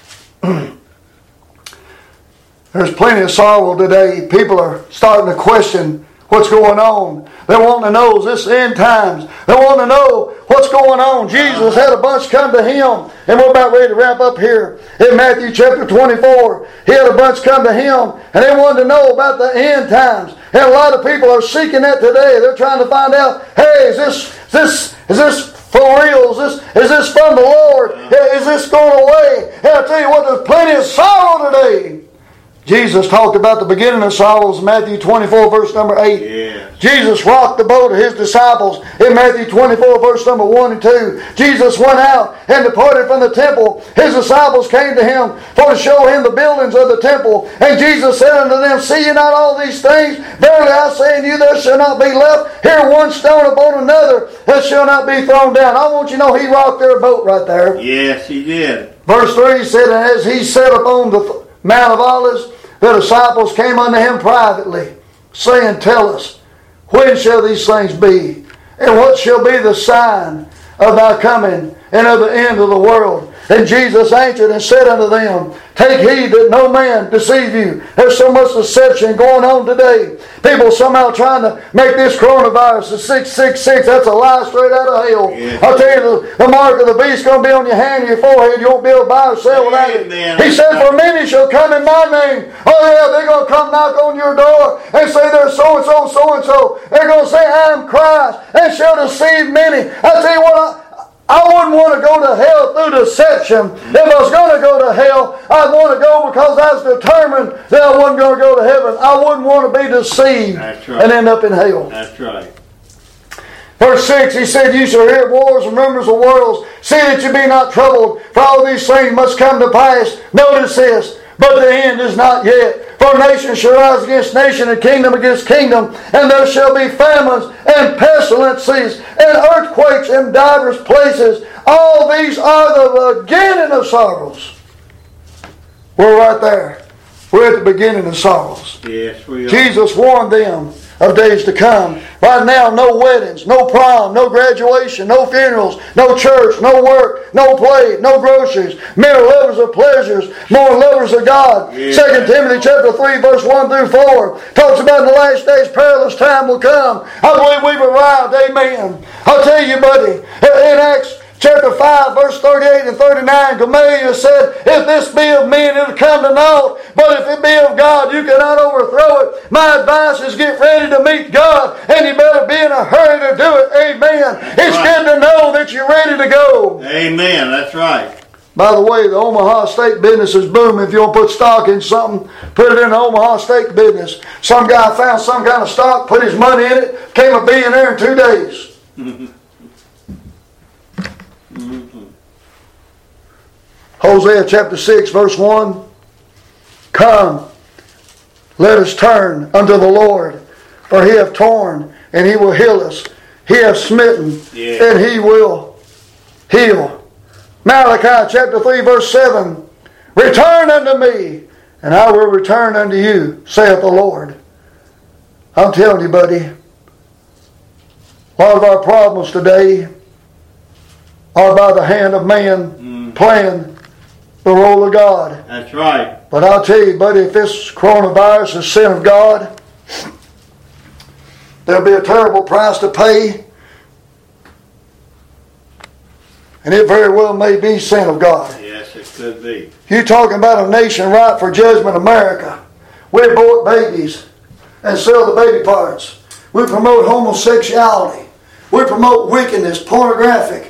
Speaker 1: There's plenty of sorrow today. People are starting to question what's going on. They want to know, is this end times? They want to know what's going on. Jesus had a bunch come to Him. And we're about ready to wrap up here. In Matthew chapter 24, He had a bunch come to Him. And they wanted to know about the end times. And a lot of people are seeking that today. They're trying to find out, hey, is this for real? Is this from the Lord? Is this going away? And I tell you what, there's plenty of sorrow today. Jesus talked about the beginning of sorrows in Matthew 24, verse number 8.
Speaker 2: Yeah.
Speaker 1: Jesus rocked the boat of His disciples in Matthew 24, verse number 1 and 2. Jesus went out and departed from the temple. His disciples came to Him for to show Him the buildings of the temple. And Jesus said unto them, see ye not all these things? Verily I say unto you, there shall not be left here one stone upon another that shall not be thrown down. I want you to know He rocked their boat right there.
Speaker 2: Yes, He did.
Speaker 1: Verse 3 said, and as He sat upon the Mount of Olives, the disciples came unto him privately, saying, Tell us, when shall these things be? And what shall be the sign of thy coming and of the end of the world? And Jesus answered and said unto them, Take heed that no man deceive you. There's so much deception going on today. People somehow trying to make this coronavirus a 666. That's a lie straight out of hell. Yeah. I'll tell you, the mark of the beast is going to be on your hand and your forehead. You won't be able to buy or sell without it. He said, For many shall come in my name. Oh yeah, they're going to come knock on your door and say they're so-and-so, so-and-so. They're going to say, I am Christ, and shall deceive many. I tell you what, I wouldn't want to go to hell through deception. If I was going to go to hell, I'd want to go because I was determined that I wasn't going to go to heaven. I wouldn't want to be deceived and end up in hell.
Speaker 2: That's right.
Speaker 1: Verse 6, he said, You shall hear wars and rumors of wars. See that you be not troubled, for all these things must come to pass. Notice this, but the end is not yet. For nation shall rise against nation, and kingdom against kingdom, and there shall be famines and pestilences and earthquakes in divers places. All these are the beginning of sorrows. We're right there. We're at the beginning of sorrows.
Speaker 2: Yes, we are.
Speaker 1: Jesus warned them of days to come. Right now, no weddings, no prom, no graduation, no funerals, no church, no work, no play, no groceries. Men are lovers of pleasures, more lovers of God. Yeah. 2 Timothy chapter 3, verse 1 through 4 talks about in the last days perilous time will come. I believe we've arrived. Amen. I'll tell you, buddy, in Acts chapter 5, verse 38 and 39, Gamaliel said, If this be of men, it'll come to naught. But if it be of God, you cannot overthrow it. My advice is get ready to meet God, and you better be in a hurry to do it. Amen. It's good to know that you're ready to go.
Speaker 2: Amen. That's right.
Speaker 1: By the way, the Omaha steak business is booming. If you want to put stock in something, put it in the Omaha steak business. Some guy found some kind of stock, put his money in it, became a billionaire in 2 days. Hosea chapter 6 verse 1. Come, let us turn unto the Lord, for he hath torn, and he will heal us. He hath smitten, and he will heal. Malachi chapter 3 verse 7. Return unto me, and I will return unto you, saith the Lord. I'm telling you, buddy, a lot of our problems today are by the hand of man playing the role of God.
Speaker 2: That's right.
Speaker 1: But I'll tell you, buddy, if this coronavirus is sin of God, there'll be a terrible price to pay. And it very well may be sin of God.
Speaker 2: Yes, it could be.
Speaker 1: You're talking about a nation ripe for judgment, America. We abort babies and sell the baby parts. We promote homosexuality. We promote wickedness, pornographic.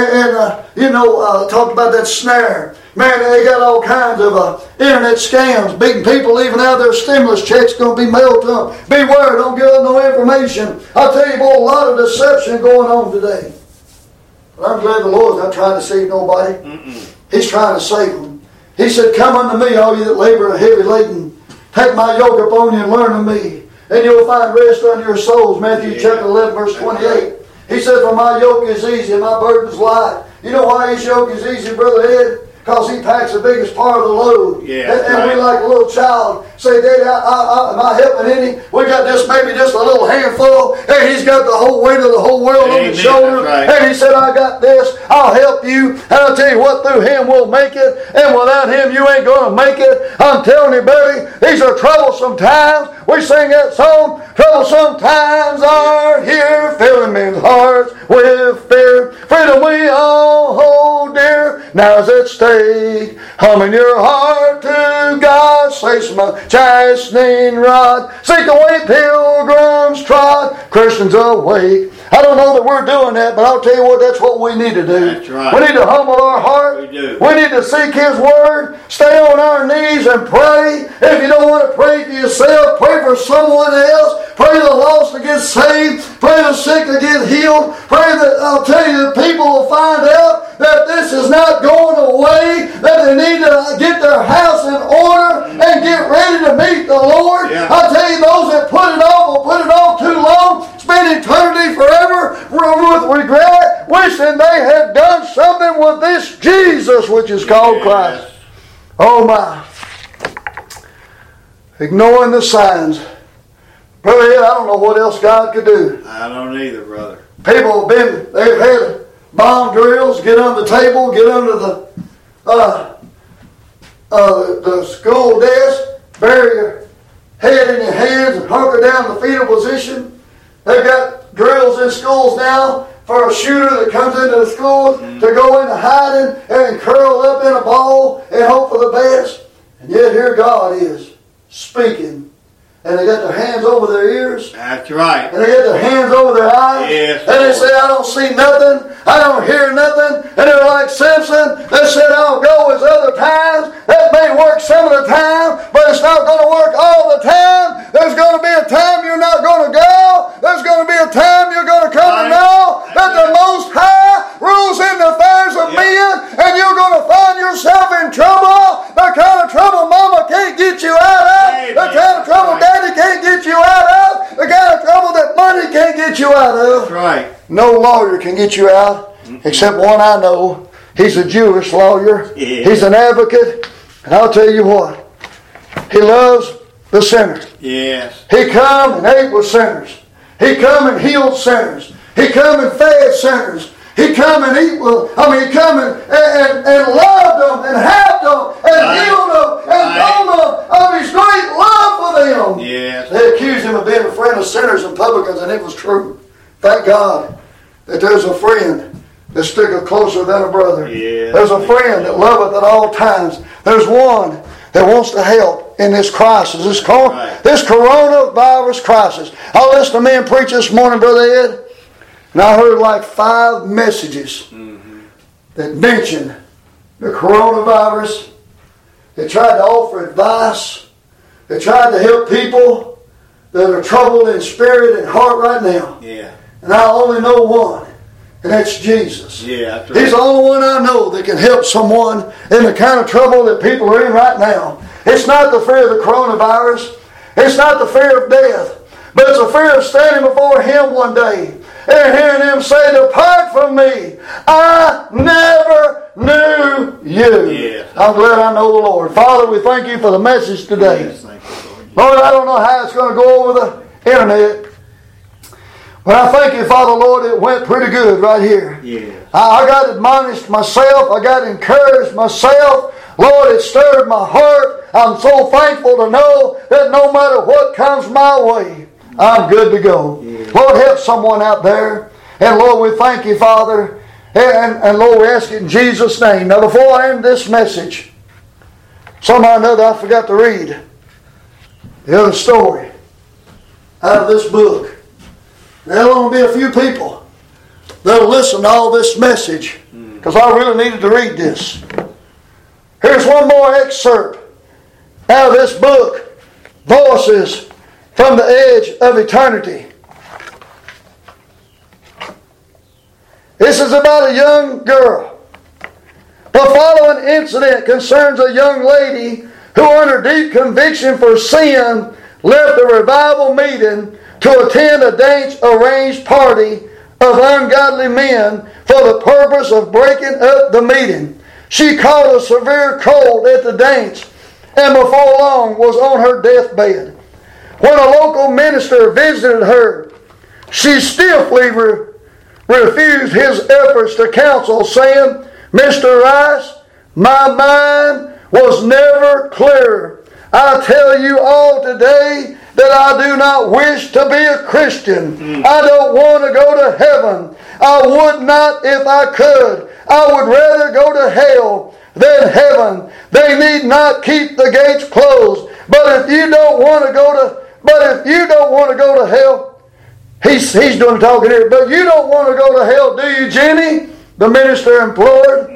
Speaker 1: Talked about that snare. Man, they got all kinds of internet scams, beating people even out of their stimulus checks going to be mailed to them. Beware, don't give them no information. I'll tell you, boy, a lot of deception going on today. But I'm glad the Lord's not trying to save nobody. He's trying to save them. He said, Come unto me, all you that labor and heavy laden. Take my yoke upon you and learn of me, and you'll find rest unto your souls. Matthew chapter 11, verse 28. He said, For my yoke is easy and my burden is light. You know why his yoke is easy, Brother Ed? Because he packs the biggest part of the load. And we like a little child say, Daddy, am I helping any? We got maybe just a little handful, and he's got the whole weight of the whole world on his shoulder. Right. And he said, I got this, I'll help you. And I'll tell you what, through him we'll make it. And without him you ain't going to make it. I'm telling you, buddy, these are troublesome times. We sing that song, troublesome times are here, filling men's hearts with fear. Freedom we all hold dear, now's at stake. Humming your heart to God, says my chastening rod. Seek the way pilgrims trod, Christians awake. I don't know that we're doing that, but I'll tell you what, that's what we need to do.
Speaker 2: That's right.
Speaker 1: We need to humble our heart.
Speaker 2: We do.
Speaker 1: We need to seek His Word, stay on our knees and pray. If you don't want to pray for yourself, pray for someone else. Pray the lost to get saved. Pray the sick to get healed. Pray that, I'll tell you, that people will find out that this is not going away, that they need to get their house in order and get ready to meet the Lord. Yeah. I'll tell you, those that put it off will put it off too long, spend eternity forever with regret, wishing they had done something with this Jesus which is called Christ. Oh my. ignoring the signs. Brother Ed, I don't know what else God could do.
Speaker 2: I don't either, brother.
Speaker 1: People they've had bomb drills, get under the table, get under the school desk, bury your head in your hands and hunker down in the fetal position. They've got drills in schools now for a shooter that comes into the schools to go into hiding and curl up in a ball and hope for the best. And yet here God is speaking. And they got their hands over their ears.
Speaker 2: That's right.
Speaker 1: And they got their hands over their eyes.
Speaker 2: Yes,
Speaker 1: and they
Speaker 2: Lord.
Speaker 1: say, I don't see nothing. I don't hear nothing. And they're like Simpson. They said, I'll go as other times. That may work some of the time, but it's not going to work all the time. There's going to be a time you're not going to go. There's going to be a time you're going to come to know that the Most High rules in the affairs of men, and you're going to find yourself in trouble. The kind of trouble Mama can't get you out of. The kind of trouble Daddy can't get you out of. The kind of trouble that money can't get you out of.
Speaker 2: That's right.
Speaker 1: No lawyer can get you out, except one I know. He's a Jewish lawyer.
Speaker 2: Yeah.
Speaker 1: He's an advocate. And I'll tell you what, he loves the sinner.
Speaker 2: Yes.
Speaker 1: He come and ate with sinners. He come and healed sinners. He come and fed sinners. He come and he come and loved them and helped them and healed them and told them of his great love for them.
Speaker 2: Yes.
Speaker 1: They accused him of being a friend of sinners and publicans, and it was true. Thank God that there's a friend that sticketh closer than a brother.
Speaker 2: Yes.
Speaker 1: There's a friend that loveth at all times. There's one that wants to help in this crisis, this coronavirus crisis. I listened to men preach this morning, Brother Ed, and I heard like 5 messages that mentioned the coronavirus. They tried to offer advice. They tried to help people that are troubled in spirit and heart right now.
Speaker 2: Yeah.
Speaker 1: And I only know one, and that's Jesus.
Speaker 2: Yeah, that's right.
Speaker 1: He's the only one I know that can help someone in the kind of trouble that people are in right now. It's not the fear of the coronavirus. It's not the fear of death. But it's the fear of standing before Him one day and hearing Him say, depart from me. I never knew you.
Speaker 2: Yes.
Speaker 1: I'm glad I know the Lord. Father, we thank you for the message today.
Speaker 2: Yes, thank you, Lord.
Speaker 1: Lord, I don't know how it's going to go over the internet. But I thank you, Father, Lord, it went pretty good right here.
Speaker 2: Yes.
Speaker 1: I got admonished myself. I got encouraged myself. Lord, it stirred my heart. I'm so thankful to know that no matter what comes my way, I'm good to go. Yes. Lord, help someone out there. And Lord, we thank you, Father. And Lord, we ask it in Jesus' name. Now, before I end this message, somehow or another I forgot to read the other story out of this book. There'll only be a few people that'll listen to all this message, because I really needed to read this. Here's one more excerpt out of this book, Voices from the Edge of Eternity. This is about a young girl. The following incident concerns a young lady who, under deep conviction for sin, left a revival meeting to attend a dance-arranged party of ungodly men for the purpose of breaking up the meeting. She caught a severe cold at the dance and before long was on her deathbed. When a local minister visited her, she stiffly refused his efforts to counsel, saying, Mr. Rice, my mind was never clearer. I tell you all today that I do not wish to be a Christian. I don't want to go to heaven. I would not if I could. I would rather go to hell than heaven. They need not keep the gates closed. But if you don't want to go to hell, he's doing the talking here. But you don't want to go to hell, do you, Jenny? The minister implored.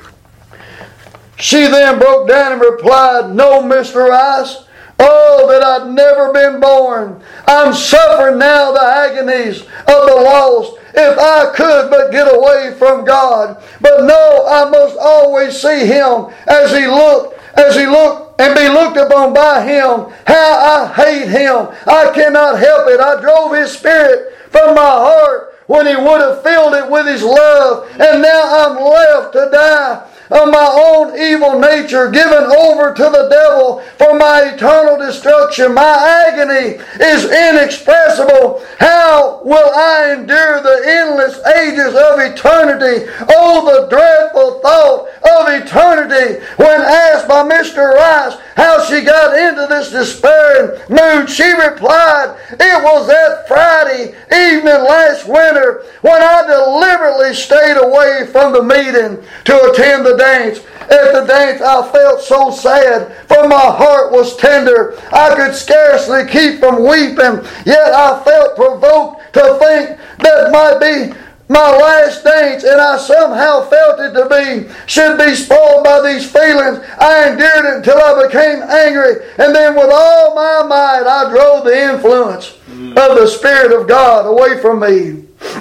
Speaker 1: She then broke down and replied, No, Mr. Rice. Oh, that I'd never been born. I'm suffering now the agonies of the lost. If I could but get away from God. But no, I must always see Him as He looked and be looked upon by Him. How I hate Him. I cannot help it. I drove His Spirit from my heart when He would have filled it with His love. And now I'm left to die. of my own evil nature given over to the devil for my eternal destruction. My agony is inexpressible. How will I endure the endless ages of eternity? Oh, the dreadful thought of eternity. When asked by Mr. Rice how she got into this despairing mood, she replied, "It was that Friday evening last winter when I deliberately stayed away from the meeting to attend the dance. At the dance I felt so sad, for my heart was tender. I could scarcely keep from weeping, yet I felt provoked to think that might be my last dance, and I somehow felt it to be, should be spoiled by these feelings. I endured it until I became angry, and then with all my might I drove the influence of the Spirit of God away from me.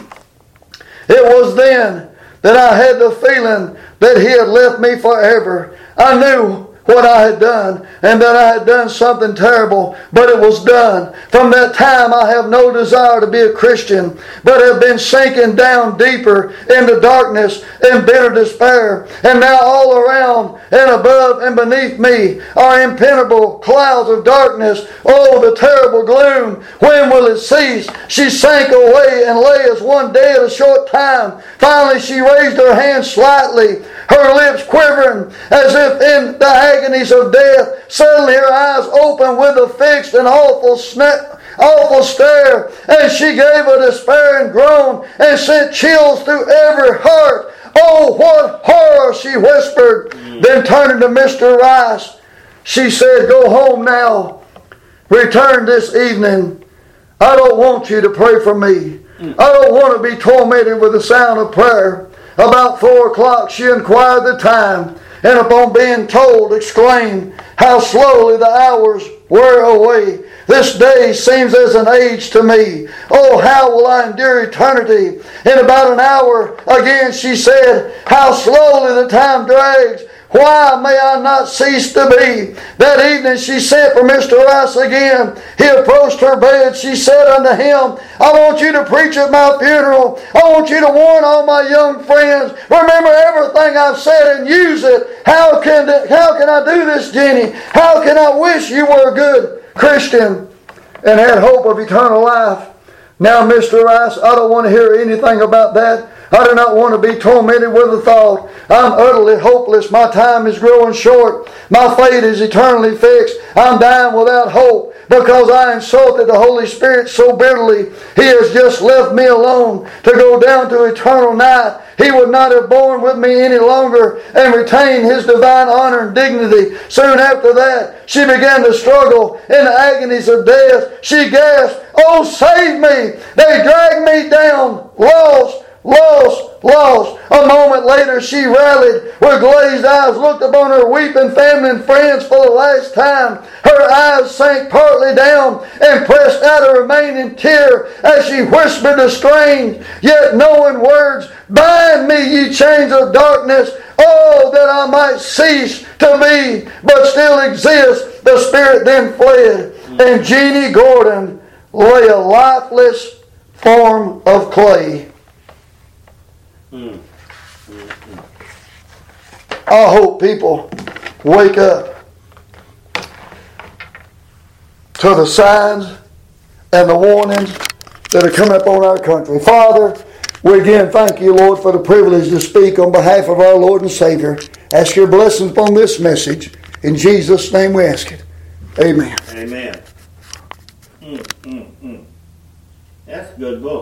Speaker 1: It was then that I had the feeling that He had left me forever. I knew what I had done, and that I had done something terrible, but it was done. From that time I have no desire to be a Christian, but have been sinking down deeper into darkness and bitter despair. And now all around and above and beneath me are impenetrable clouds of darkness. Oh, the terrible gloom! When will it cease? She sank away and lay as one dead a short time. Finally she raised her hand slightly, her lips quivering as if in the agonies of death. Suddenly her eyes opened with a fixed and awful stare, and she gave a despairing groan and sent chills through every heart. "Oh, what horror!" she whispered. Then turning to Mr. Rice, she said, "Go home now. Return this evening. I don't want you to pray for me. I don't want to be tormented with the sound of prayer." About 4 o'clock she inquired the time, and upon being told, exclaimed, "How slowly the hours wear away! This day seems as an age to me. Oh, how will I endure eternity?" In about an hour again she said, "How slowly the time drags! Why may I not cease to be?" That evening she sent for Mr. Rice again. He approached her bed. She said unto him, "I want you to preach at my funeral. I want you to warn all my young friends. Remember everything I've said and use it. How can I do this, Jenny? How can I wish you were a good Christian and had hope of eternal life?" Now, Mr. Rice, I don't want to hear anything about that. I do not want to be tormented with the thought. I'm utterly hopeless. My time is growing short. My fate is eternally fixed. I'm dying without hope because I insulted the Holy Spirit so bitterly. He has just left me alone to go down to eternal night. He would not have borne with me any longer and retain His divine honor and dignity. Soon after that, she began to struggle in the agonies of death. She gasped, "Oh, save me! They dragged me down. Lost! Lost! Lost!" A moment later she rallied with glazed eyes, looked upon her weeping family and friends for the last time. Her eyes sank partly down and pressed out a remaining tear as she whispered the strange yet knowing words, "Bind me, ye chains of darkness, oh, that I might cease to be, but still exist." The spirit then fled, and Jeannie Gordon lay a lifeless form of clay. I hope people wake up to the signs and the warnings that are coming up on our country. Father, we again thank you, Lord, for the privilege to speak on behalf of our Lord and Savior. Ask your blessings upon this message. In Jesus' name we ask it. Amen.
Speaker 2: Amen. That's a good book.